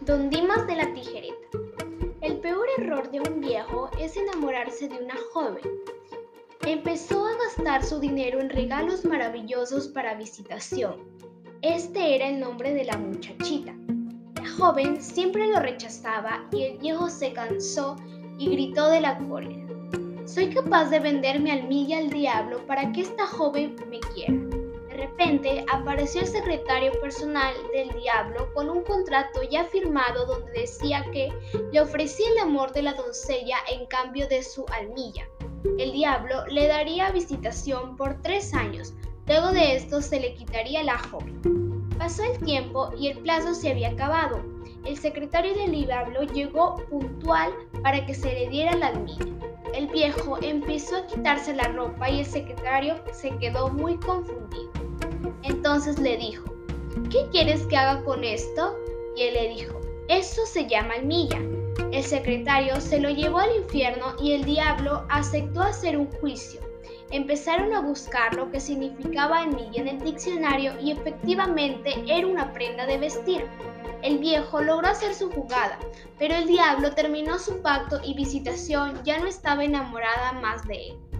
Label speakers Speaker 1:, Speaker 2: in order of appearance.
Speaker 1: Don Dimas de la Tijereta. El peor error de un viejo es enamorarse de una joven. Empezó a gastar su dinero en regalos maravillosos para visitación. Este era el nombre de la muchachita. La joven siempre lo rechazaba y el viejo se cansó y gritó de la cólera: «Soy capaz de vender mi almilla al diablo para que esta joven me quiera». De repente apareció el secretario personal del diablo con un contrato ya firmado donde decía que le ofrecía el amor de la doncella en cambio de su almilla. El diablo le daría visitación por 3 años, luego de esto se le quitaría la joven. Pasó el tiempo y el plazo se había acabado. El secretario del diablo llegó puntual para que se le diera la almilla. El viejo empezó a quitarse la ropa y el secretario se quedó muy confundido. Entonces le dijo: «¿Qué quieres que haga con esto?». Y él le dijo: «Eso se llama almilla». El secretario se lo llevó al infierno y el diablo aceptó hacer un juicio. Empezaron a buscar lo que significaba almilla en el diccionario y efectivamente era una prenda de vestir. El viejo logró hacer su jugada, pero el diablo terminó su pacto y visitación ya no estaba enamorada más de él.